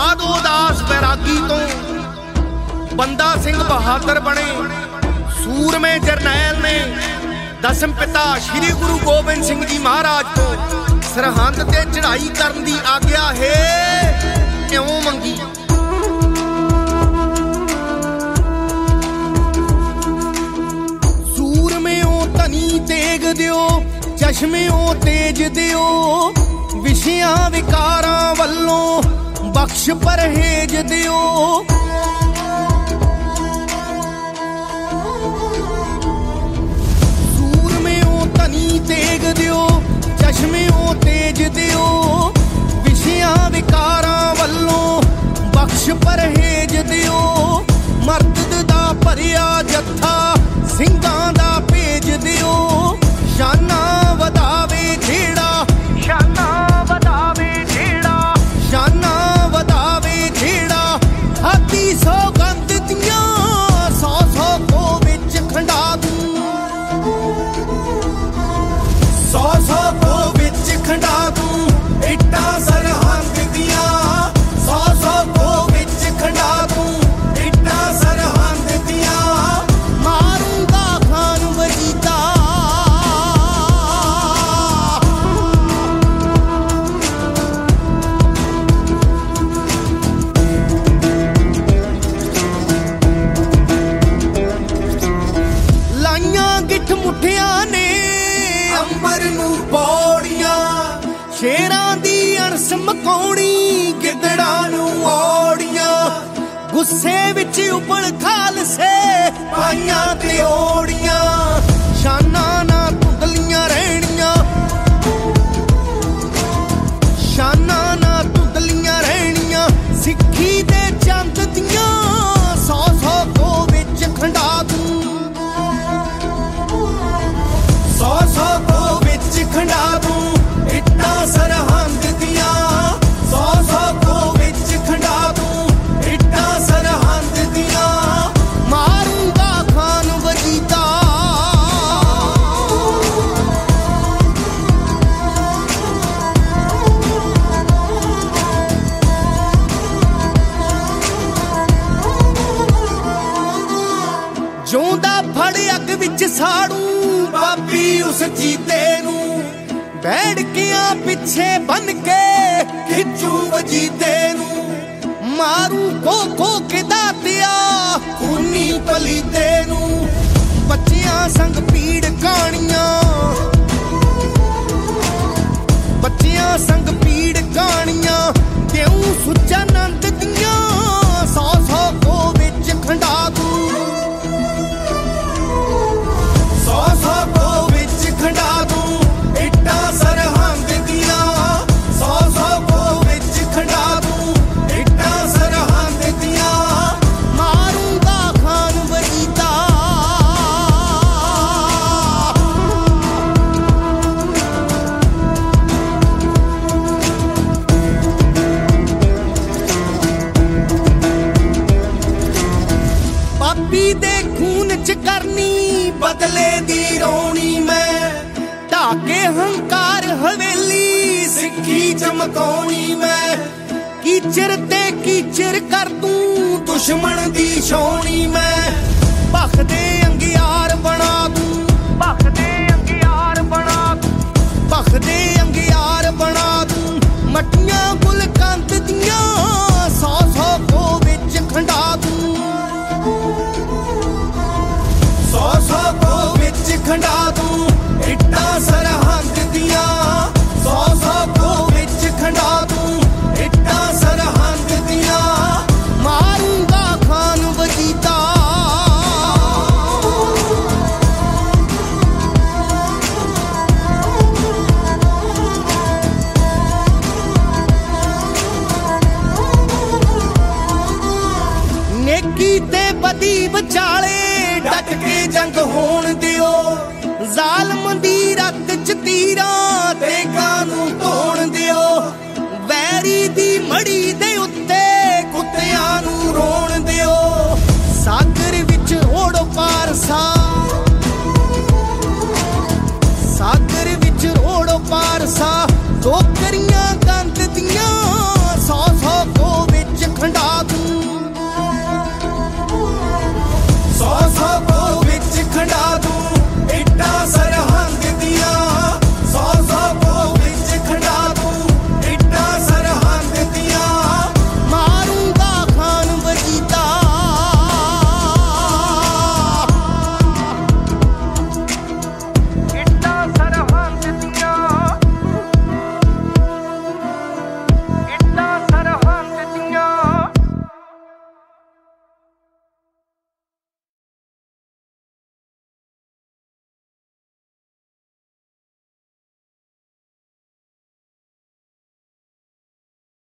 माधो दास बैरागी तो बंदा सिंह बहादुर बने। सूरमे जरनैल ने दसम पिता श्री गुरु गोबिंद सिंह जी महाराज तो सरहंद ते चढ़ाई करन दी आग्या है क्यों मंगी। तेग दियो चश्मियों तेज दियो विषयां विकारां वल्लों बख्श परहेज दियो। सूरमियों तनी तेग दियो चश्मियों तेज दियो विषयां विकारां वल्लों बख्श परहेज दियो। मर्द दा भरिया जत्था ਸਿੰਘਾਂ ਦਾ ਭੇਜ ਦਿਓ ਸ਼ਾਨਾ ਵਧਾਵੇ ਜਿਹੜਾ ਸ਼ਾਨਾ ਵਧਾਵੇ ਜਿਹੜਾ ਸ਼ਾਨਾ ਵਧਾਵੇ ਜਿਹੜਾ ਹਾਥੀ ਸੌਗੰਧ ਦੀਆਂ 100 ਕੋ ਵਿੱਚ ਖੰਡਾ ਦੂੰ 100 ਕੋ ਵਿੱਚ ਖੰਡਾ ਦੂੰ ਇੱਟਾਂ ਸਰਹੰਦ ਦੀਆਂ 100 ਕੋ ਵਿੱਚ ਖੰਡਾ ਦੂੰ ਇੱਟਾਂ ਸਰਹੰਦ ਦੀਆਂ। ਮੁੱਠਿਆਂ ਨੇ ਅੰਬਰ ਨੂੰ ਪੌੜੀਆਂ ਸ਼ੇਰਾਂ ਦੀ ਅਣਸ ਮਕਾਉਣੀ ਗਿੱਦੜਾਂ ਨੂੰ ਔੜੀਆਂ ਗੁੱਸੇ ਵਿੱਚ ਉਬਲ ਖਾਲਸੇ ਪਾਈਆਂ ਤੇ ਓੜੀਆਂ ਸ਼ਾਨਾਂ ਨਾ ਧੁੰਦਲੀਆਂ ਰਹਿਣੀਆਂ ਸ਼ਾਨਾਂ ਨਾ ਧੁੰਦਲੀਆਂ ਰਹਿਣੀਆਂ ਸਿੱਖੀ ਦੇ ਚੰਦ ਦੀਆਂ 100 ਕੋ ਵਿੱਚ ਖੰਡਾ ਦੂੰ 100 ਕੋ ਵਿੱਚ ਖੰਡਾ ਦੂੰ ਇੱਟਾਂ ਸਰਹੰਦ ਦੀਆਂ 100 ਕੋ ਵਿੱਚ ਖੰਡਾ ਦੂੰ ਇੱਟਾਂ ਸਰਹੰਦ ਦੀਆਂ। ਮਾਰੂੰਗਾ ਖਾਨ ਵਜੀਦਾ ਜਿਉਂਦਾ ਫੜ ਅੱਗ ਵਿੱਚ ਸਾੜੂ ਬਾਬੀ ਉਸ ਜੀਤੇ ਨੂੰ ਬੈਠਕਿਆਂ ਪਿੱਛੇ ਬੰਨ ਕੇ ਖਿੱਚੂ ਵਜੀਤੇ ਨੂੰ ਮਾਰੂ ਖੋ ਕੇ ਦਾਤਿਆ ਖੂਨੀ ਪਲੀਤੇ ਨੂੰ ਬੱਚਿਆਂ ਸੰਗ ਪੀੜ ਕਹਾਣੀਆਂ ਬੱਚਿਆਂ ਸੰਗ ਪੀੜ ਕਹਾਣੀਆਂ ਕਿਉਂ ਸੁੱਚਾ ਨੰਦ ਦੀਆਂ 100 ਕੋ ਵਿੱਚ ਖੰਡਾ ਦੂੰ 100 ਕੋ ਵਿੱਚ ਖੰਡਾ ਦੂੰ ਇੱਟਾਂ ਸਰਹੰਦ ਦੀਆਂ 100 ਕੋ ਵਿੱਚ ਖੰਡਾ ਦੂੰ ਇੱਟਾਂ ਸਰਹੰਦ ਦੀਆਂ। ਮਾਰੂੰਗਾ ਖਾਨ ਵਜੀਦਾ ਪਾਪੀ ਦੇ ਖੂਨ ਚ ਕਰਨੀ ਬਦਲੇ ਦੀ ਰੋਣੀ ਮੈਂ ਢਾਕੇ ਹੰਕਾਰ ਹਵੇਲੀ ਸਿੱਖੀ ਚਮਕਾਉਣੀ ਮੈਂ ਕੀਚਰ ਤੇ ਕੀਚਰ ਕਰ ਦੂੰ ਦੁਸ਼ਮਣ ਦੀ ਛਾਉਣੀ ਮੈਂ ਭਖਦੇ ਅੰਗਿਆਰ ਬਣਾ ਦੂੰ ਭਖਦੇ ਅੰਗਿਆਰ ਬਣਾ ਦੂੰ ਭਖਦੇ ਅੰਗਿਆਰ ਬਣਾ ਦੂੰ ਮੱਟੀਆਂ ਗੁਲਕੰਦ ਦੀਆਂ 100 ਕੋ ਵਿੱਚ ਖੰਡਾ ਦੂੰ 100 ਕੋ ਵਿੱਚ ਖੰਡਾ ਦੂੰ ਇੱਟਾਂ ਸਰਹੰਦ ਦੀਆਂ 100 ਕੋ ਵਿੱਚ ਖੰਡਾ ਦੂੰ ਇੱਟਾਂ ਸਰਹੰਦ ਦੀਆਂ। ਮਾਰੂੰਗਾ ਖਾਨ ਵਜੀਦਾ ਨੇਕੀ ਤੇ ਬਦੀ ਵਿਚਾਲੇ ਡਟ ਕੇ ਜੰਗ ਹੋਣ ਦਿਓ ਜ਼ਾਲ